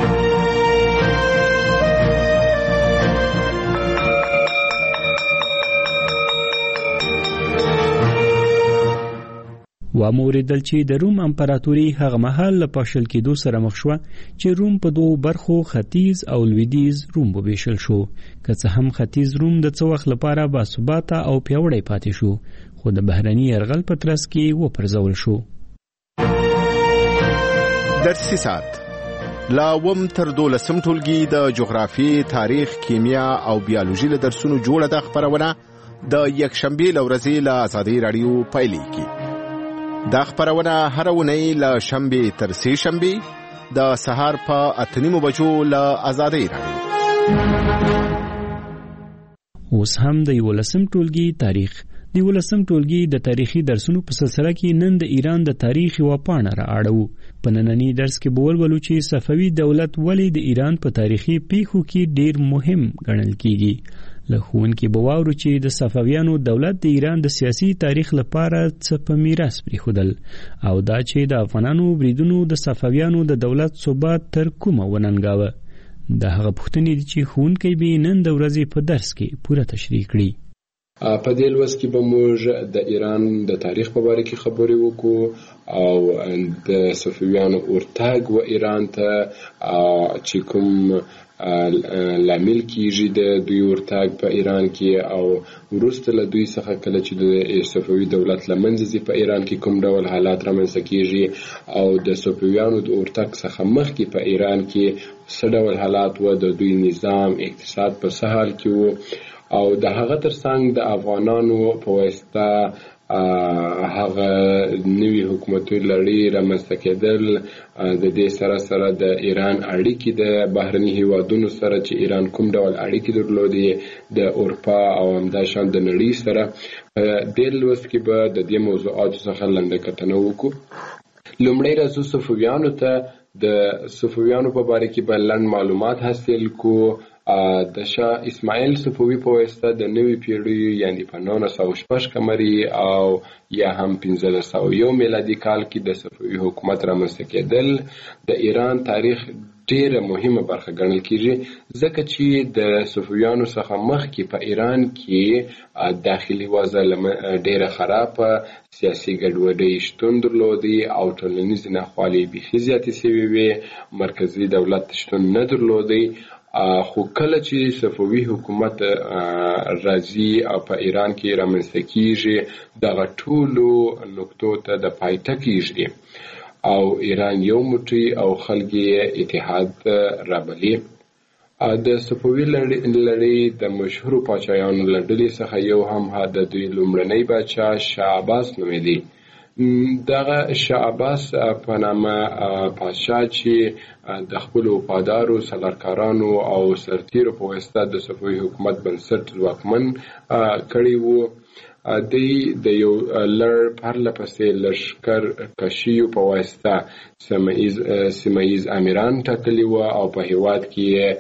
L: واموریدل چې د روم امپراتوري هغه مهال له پاشل کېدو سره مخ شوه چې روم په دوو برخو، ختیځ او لویدیځ روم وویشل شو. که څه هم ختیځ روم د څه وخت لپاره باثباته او پیاوړی پاتې شو، خو د بهرني یرغل په ترڅ کې وپرځول شو.
N: درسي ساعت لا وم تر 12 ټولګي د جغرافي، تاریخ، کیمیا او بیولوژي له درسونو جوړه د خبرونه د یکشنبه لورځي له آزادۍ رادیو پایلیږي. دا خبرونه هر ونی له شنبه تر سه شنبه د سهار په 8:30 بجو له آزادۍ رادیو.
L: اوس هم د 11 ټولګي تاریخ د د 11م ټولګي د تاریخي درسونو په سلسله کې نن د ایران د تاریخ یوه پاڼه رااړوو. په ننني درس کې به ولولو چې صفوي دولت ولې د ایران په تاریخي پیښو کې ډیر مهم ګڼل کیږي. له ښوونکي به واورو چې د صفویانو دولت د ایران د سیاسي تاریخ لپاره څه په میراث پرېښودل او دا چې د افغانانو بریدونو د صفویانو د دولت ثبات تر کومه وننګاوه. دا هغه پوښتنې دي چې ښوونکی به نن د ورځې په درس کې پوره تشریح کړي.
M: په دې لوست کې به موږ د ایران د تاریخ په باره کې خبرې وکړو او د صفویانو ورتګ و ایران ته چې کوم لامل کیږي د دوی ورتګ په ایران کې او وروسته له دوی څخه کله چې د صفوي دولت له منځه ځي په ایران کې کوم ډول حالات رامنځته کیږي او د صفویانو د ورتګ څخه مخکې په ایران کې څه ډول حالات و، د دوی نظام اقتصاد په څه حال کې و او د هغه ترڅنګ د افغانانو په واسطه هغه نوي حکومتي لړۍ رامنځته کېدل، د دې سره سره د ایران اړیکې د بهرني هیوادونو سره چې ایران کوم ډول اړیکې درلودې د اروپا او همداشان د نړۍ سره. په دې لوست کې به د دې موضوعاتو څخه لنډه کتنه وکړو. لومړی راځو صفویانو ته. د صفویانو په باره کې به لنډ معلومات حاصل کو. د شاه اسماعیل صفوي په واسطه د نوي پیړۍ یعنی په 1906 قمري او یا هم 1501 میلادي کال کې د صفوي حکومت رامنځته کېدل د ایران تاریخ ډیره مهمه برخه ګڼل کیږي ځکه چې د صفویانو څخه مخکې په ایران کې داخلي وضع ډیره خرابه، سیاسي ګډوډۍ شتون درلودي او ټولنیز ناخوالې بیخي زیاتې شوې وې، مرکزي دولت شتون نه درلودي. خو کله چې صفوي حکومت راځي او په ایران کې رامنځته کیږي دغه ټولو نقطو ته د پای ټکیږي او ایران یو موټی او خلک یې اتحاد رابلي. د صفوي لړۍ د مشهورو پاچایانو له ډلې څخه یو هم د دوی لومړنی پاچا شاه عباس نومیده. دغه شاه عباس په نامه پاچا چې د خپل وفادارو سالارکارانو او سرتیرو په واسطه د صفوي حکومت بنسټ ځواکمن کړی وو. دوی د یو لړ پرله پسې لښکر کشیو په واسطه سیمهیز امیران ټاکلي وو او په هیواد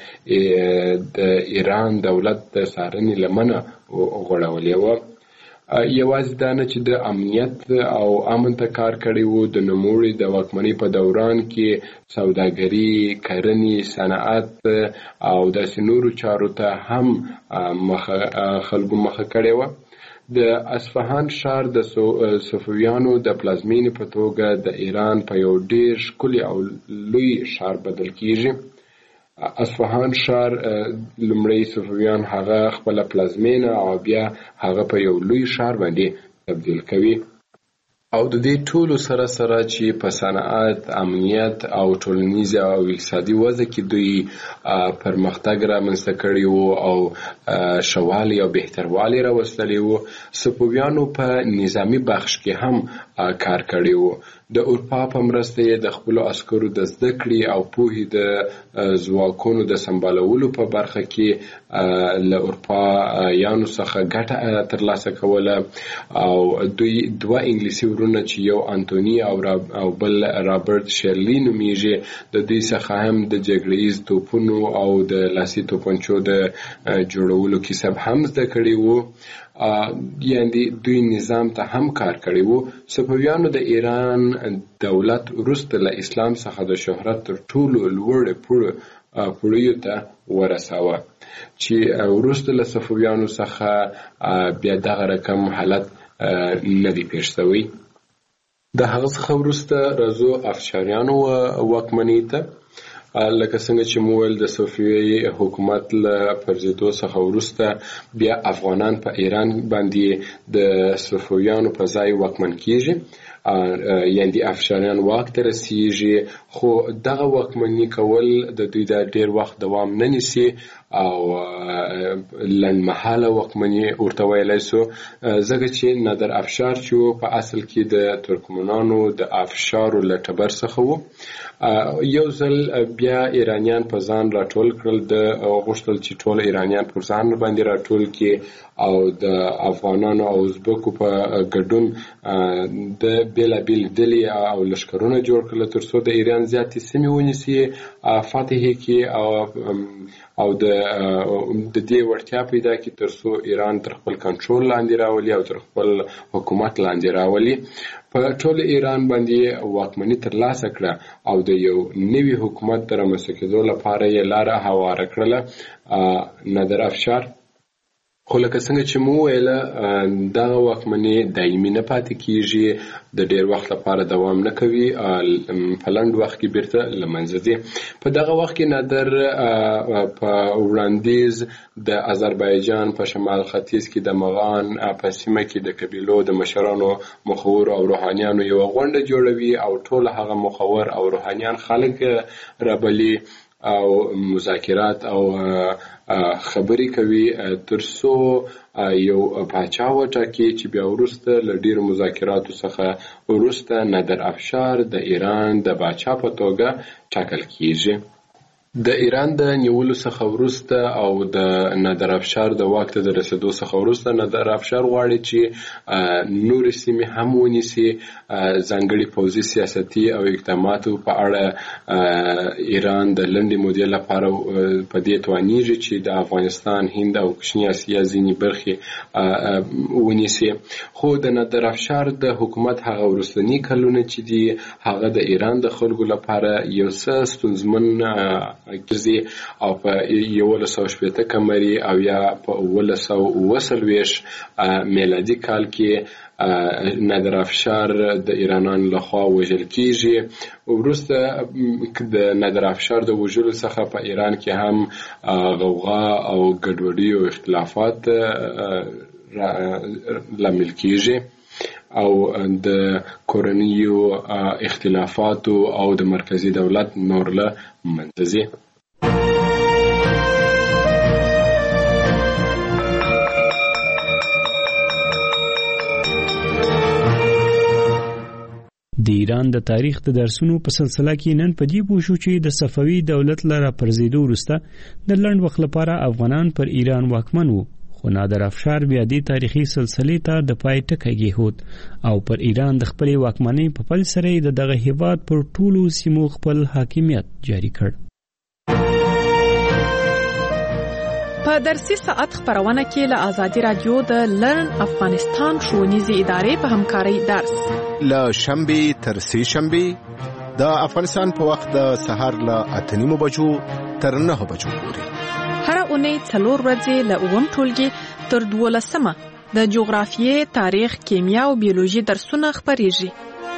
M: کې د ایران دولت د څارنې لمنه غوړولې وه. یوازې دا نه چې د امنیت او امن ته کار کړی وو، د نوموړي د واکمنۍ په دوران کې سوداګري، کرنې، صنعت او داسې نورو چارو ته هم خلکو مخه کړې وه. د اصفهان ښار د صفویانو د پلازمینې په توګه د ایران په یو ډیر ښکلي او لوی ښار بدل کیږي. اصفهان ښار لومړی صفویان هغه خپله پلازمینه او بیا هغه په یو لوی ښار باندې تبدیل کوي او د دې ټولو سره سره چې په صنعت، امنیت او ټولنیز او اقتصادي وضع کې دوی پرمختګ رامنځته کړی وو او ښهوالی او بهتروالی راوستلی وو. صفویانو په نظامي بخش کې هم کار کړی وو. د اروپا په مرسته یې د خپلو عسکرو د زده کړې او پوهې د ځواکونو د سمبالولو په برخه کې له اروپایانو څخه ګټه ترلاسه کوله او دوی دوه انګلیسي ورونه چې یو انتوني او بل رابرټ شیرلی نومیږي د دوی څخه هم د جګړیز توپونو او د لاسي توپنچو د جوړولو کسب هم زده کړی وو. یعنی دوی نظام ته هم کار کړی وو. صفویانو د ایران دولت وروسته له اسلام څخه د شهرت تر ټولو لوړ پوړیو ته ورساوه چې وروسته له صفویانو څخه بیا دغه رقم حالت نه دی پیښ شوی. د هغه څخه وروسته راځو افشاریانو واکمنۍ ته. لکه څنګه چې مو ویل د صفوي حکومت له پرځېدو څخه وروسته بیا افغانان په ایران باندې د صفویانو په ځای واکمن کیږي یعنی د افشاریان واک ته رسیږي، خو دغه واکمني کول د دوی د ډیر وخت دوام نه نیسي او لنډمهاله واکمني ورته ویلی سو، ځکه چې نادر افشار چې په اصل کې د ترکمنانو د افشارو له ټبر څخه و. یو ځل بیا ایرانیان په ځان راټول کړل، د غوښتل چې ټول ایرانیان پر ځان باندې راټول کړي او د افغانانو او ازبکو په ګډون د بیلابیل ډلې او لښکرونه جوړ کړل ترڅو د ایران زیاتې سیمې ونیسي، فتح کړي او د دې وړتیا پیدا کړي ترڅو ایران تر خپل کنټرول لاندې راولي او تر خپل حکومت لاندې راولي. په ټول ایران باندې واکمني ترلاسه کړه او د یو نوي حکومت د رامنځته کېدو لپاره یې لاره هواره کړله نادر افشار. خو لکه څنګه چې مو ویله دغه واکمني دایمي نه پاتې کیږي، د ډیر وخت لپاره دوام نه کوي، په لنډ وخت کې بیرته له منځه ځي. په دغه وخت کې نادر په وړاندیز د آذربایجان په شمال ختیځ کې د مغان په سیمه کې د قبیلو د مشرانو، مخورو او روحانیانو یو غونډه جوړوي او ټول هغه مخور او روحانیان خلک رابلي او مذاکرات او خبرې کوي ترڅو یو پاچا وټاکي چې بیا وروسته له ډیرو مذاکراتو څخه وروسته نادر افشار د ایران د پاچا په توګه ټاکل کیږي. د ایران د نیولو څخه وروسته او د نادر افشار د واک ته د رسیدو څخه وروسته نادر افشار غواړي چې نورې سیمې هم ونیسي. ځانګړي پوځي سیاستي او اقداماتو په اړه ایران د لنډې مودې لپاره په دې توانیږي چې د افغانستان، هند او کوچني اسیا ځینې برخې ونیسي. خو د نادر افشار د حکومت هغه وروستني کلونه چې دي هغه د ایران د خلکو لپاره یو څه ستونزمن ګرځي او په 1180 قمري او یا په 1940 میلادي کال کې نادر افشار د ایرانانو لخوا وژل کیږي. وروسته د نادر افشار د وژلو څخه په ایران کې هم غوغا او ګډوډي او اختلافات لامل کیږي او د کورنیو اختلافاتو او د مرکزی دولت نور له منځه ځي.
L: د ایران د تاریخ د درسونو په سلسله کې نن په دې پوه شو چې د صفوي دولت لپاره پرځېدو وروسته د لنډ وخت لپاره افغانان پر ایران واکمن وو، خو نادر افشار بیا دې تاریخي سلسلې ته د پای ټکی کېښود او پر ایران د خپلې واکمنۍ په پل سره د دغه هېواد پر ټولو سیمو خپل حاکمیت جاري کړ.
K: په درسي ساعت خبرونه کې له آزادي رادیو د لرن افغانستان ښوونیزې ادارې په همکارۍ درس
N: له شنبې تر سې شنبې د افغانستان په وخت د سهار له 8:30 بجو تر 9 بجو پورې
K: هر اونۍ 4 ورځې له 9 ټولګي تر 12 د جغرافیې، تاریخ، کیمیا او بیولوژي درسونه خبرېږي.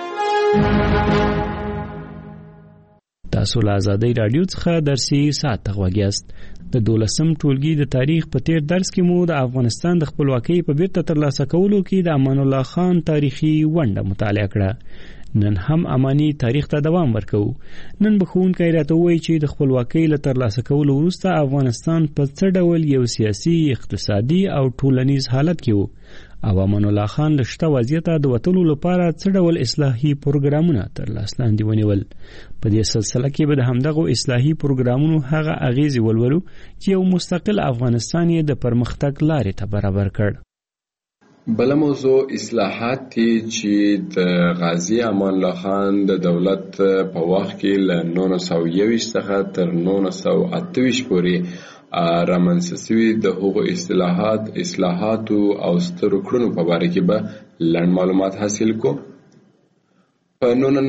L: تاسو له آزادۍ رادیو څخه درسي ساعت غوږیاست. د 12م ټولګي د تاریخ په تیر درس کې مو د افغانستان د خپلواکۍ په بیرته ترلاسه کولو کې د امان الله خان تاریخي ونډه مطالعه کړه. نن هم امانی تاریخ ته دوام ورکو. نن به ښوونکی راته وایي چې د خپلواکۍ له ترلاسه کولو وروسته افغانستان په څه ډول یو سیاسي، اقتصادي او ټولنیز حالت کې و او امان الله خان له شته وضعیته د وتلو لپاره څه ډول اصلاحي پروګرامونه تر لاس لاندې ونیول. په دې سلسله کې به د همدغو اصلاحي پروګرامونو هغه اغیزې ولولو چې یو مستقل افغانستان یې د پرمختګ لارې ته برابر کړ.
M: بل موضوع اصلاحات دي چې د غازی امان الله خان د دولت په وخت کې له 1921 څخه تر 1928 پورې رامنځته شوي د هغو اصلاحاتو او سترو کړنو په باره کې به لنډ معلومات حاصل کو. په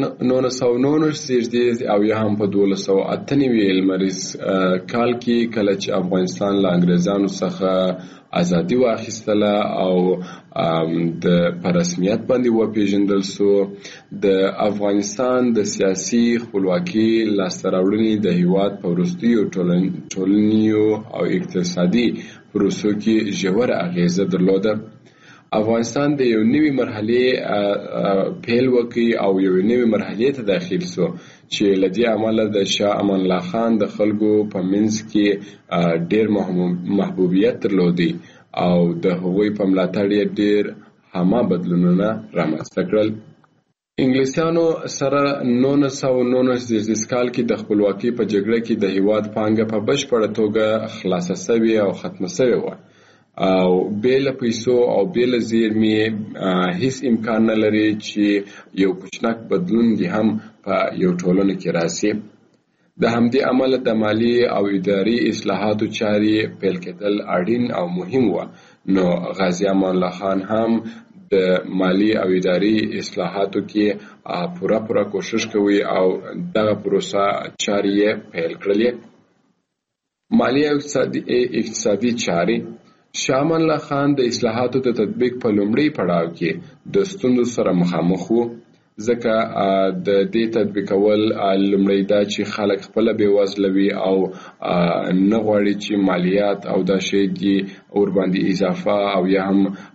M: 1919 او یا هم په 1298 لمریز کال کې کله چې افغانستان له انګریزانو څخه ازادي واخیستله او د په رسمیت باندې وپیژندل سو، د افغانستان د سیاسي خپلواکۍ لاسته راوړنې د هیواد په وروستیو ټولنیزو او اقتصادي پروسو کې ژوره اغیزه درلوده افغانستان د یو نوې مرحله پیل وکړي او یو نوې مرحله ته داخل شو چې لدی عمله د شاه امان الله خان د خلکو په منځ کې ډېر محبوبیت درلودي او د هغوی په ملاتړ ډېر هما بدلونونه رامنځته کړل. انګلیسانو سره 1919 کال کې د خپلواکۍ په جګړه کې د هیواد پانګه په بشپړه توګه خلاصه شوې او ختمه شوې وه او بیل پیسو او بیل زیرمې هیڅ امکان نه لري چې یو کوچنک بدلون دی هم په یو ټولنه کې راسي. د همدې عمل د مالی او اداري اصلاحاتو چارې پیل کېدل اړین او مهم و. نو غازی امان الله خان هم د مالی او اداري اصلاحاتو کې پوره کوشش کوي او دغه پروسه چارې پیل کړلې. مالی او اقتصادي چارې شاه امان الله خان د اصلاحاتو د تطبیق په لومړي پړاو کې د ستونزو سره مخامخ وو، ځکه د دې تطبیقول لومړی دا چې خلک خپل بېوزله وي او نه غواړي چې مالیات او دا شی دي ور باندې اضافه او یا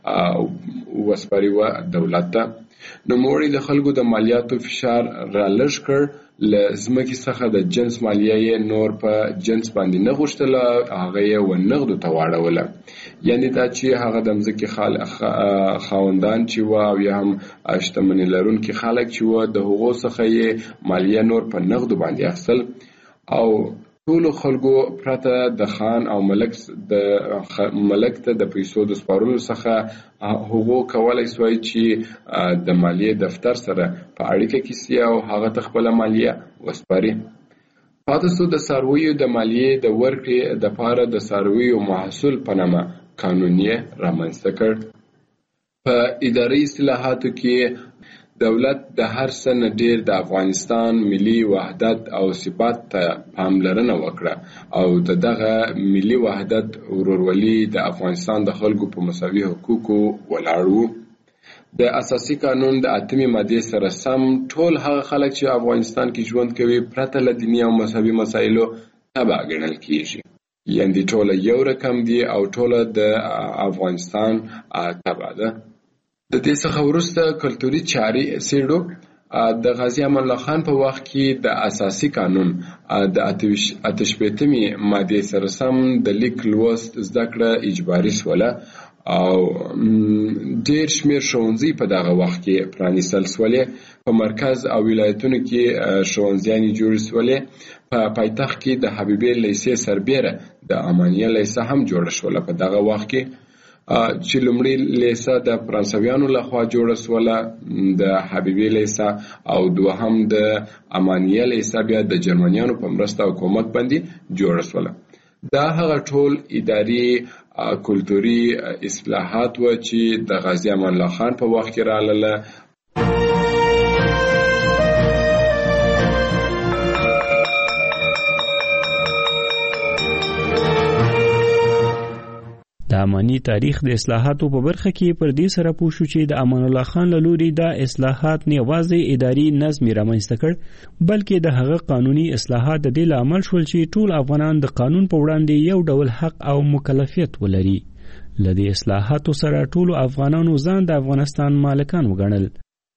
M: هم وسپاري و دولت ته. نو موږ د خلکو د مالیاتو فشار را لږ کړ، له ځمکې څخه د جنس مالیه یې نور په جنس باندې نه غوښتله، هغه یې ونغدو ته واړوله. یعنې دا چې هغه د ځمکې خاوندان چې وه او یا هم شتمني لرونکي خلک چې وه د هغو څخه یې مالیه نور په نغدو باندې اخیستل او ټولو خلکو پرته د خان او ملک ته د پیسو د سپارلو څخه هغو کولی سوای چې د مالیې دفتر سره په اړیکه کې سي او هغه ته خپله مالیه وسپاري. پاتې سو د څارویو د مالیې د ورکړې دپاره د څارویو محصول په نامه قانون یې رامنځته کړ. په اداري اصلاحاتو کې دولت د هر څه نه ډېر د افغانستان ملي وحدت او ثبات ته پاملرنه وکړه او د دغه ملي وحدت ورورولي د افغانستان د خلکو په مساوي حقوقو ولاړ وو. د اساسي قانون د 8مې مادې سره سم ټول هغه خلک چې افغانستان کې ژوند کوي پرته له دیني او مذهبي مسایلو تبع ګڼل کیږي، یعنې ټوله یو رقم دي او ټوله د افغانستان تبع ده. د دې څخه وروسته کلتوري چارې څېړو. د غازی امان الله خان په وخت کې د اساسي قانون د 88مې مادې سره سم د لیک لوست زده کړه اجباري شوله او ډېر شمېر ښوونځي په دغه وخت کې پرانیستل شولې. په مرکز او ولایتونو کې ښوونځیانې جوړې شولې. په پایتخت کې د حبیبې لیسې سربیره د امانیه لیسه هم جوړه شوله په دغه وخت کې، چې لومړی لیسه د فرانسویانو لخوا جوړه شوله، د حبیبې لیسه او دوهم د امانیه لیسه بیا د جرمنیانو په مرسته او کومک باندې جوړه شوله. دا هغه ټول اداري کلتوري اصلاحات و چې د غازی امان الله خان په وخت کې راغله.
L: د اماني تاریخ د اصلاحاتو په برخه کې پر دې سره پوه شو چې د امان الله خان له لوري دا اصلاحات نه یوازې اداري نظم رامنځته کړ بلکې د هغه قانوني اصلاحات د دې لامل شول چې ټول افغانان د قانون په وړاندې یو ډول حق او مکلفیت ولري. لدې اصلاحاتو سره ټول افغانانو ځان د افغانستان مالکان وګڼل.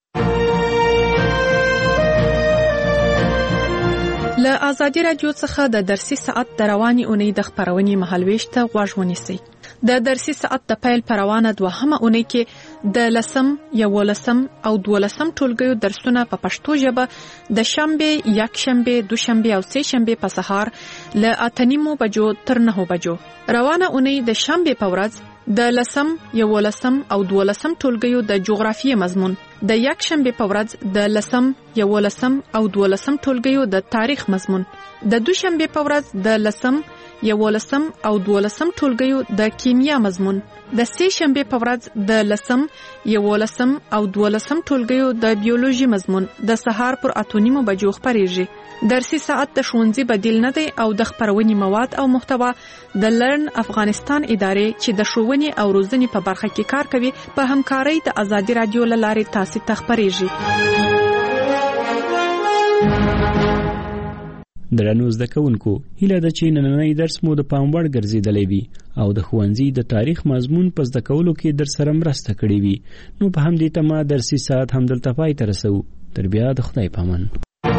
K: له ازادي راډیو څخه د درسي ساعت د رواني اونۍ د خبرونې مهالويش ته غوږ ونیسئ. د درسي ساعت د پیل پروانه دوهمه اونۍ کې د 10 11 او 12 ټولګیو درسونه په پښتو ژبه د شنبه، یکشنبه، دوشنبه او سه شنبه په سهار له 8:30 بجو تر 9 بجو. روانه اونۍ د شنبه په ورځ د 10 11 او 12 ټولګیو د جغرافیې مضمون، د یکشنبه په ورځ د 10 11 او 12 ټولګیو د تاریخ مضمون، د دوشنبه په ورځ د 10 11 او 12 ټولګیو د کیمیا مضمون، د سه شنبه په ورځ د 10 11 او 12 ټولګیو د بیولوژي مضمون د سهار پر 8:30 بجو خبريږي. درسي ساعت د ښوونځي بدیل نه دی او د خبرونې مواد او محتوا د لرن افغانستان ادارې چې د ښوونې او روزنې په برخه کې کار کوي په همکارۍ د ازادي رادیو له لارې تاسو ته خبريږي.
L: درنو زده کوونکو هیله ده چې نننی درس مو د پام وړ ګرځېدلی وي او د ښوونځي د تاریخ مضمون په زده کولو کې در سره مرسته کړې وي. نو په همدې تمه درسي ساعت همدلته پای ته رسو. تر بیا د خدای پامان.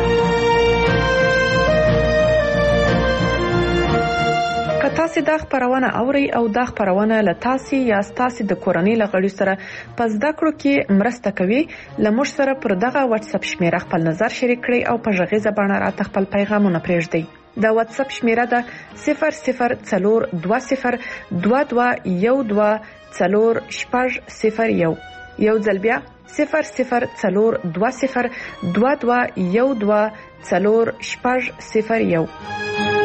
K: که تاسو دا خبرونه اوري او دا خبرونه له تاسو یا تاسو د کورنۍ لغړي سره پس دا کړو کې مرسته کوي لمر سره پر دغه واتس اپ شمیره خپل نظر شریک کړئ او په ژغې زبانه را خپل پیغامونه پرېږدئ. دا واتس اپ شمیره ده 004222124001 یو ځل بیا 004222124001.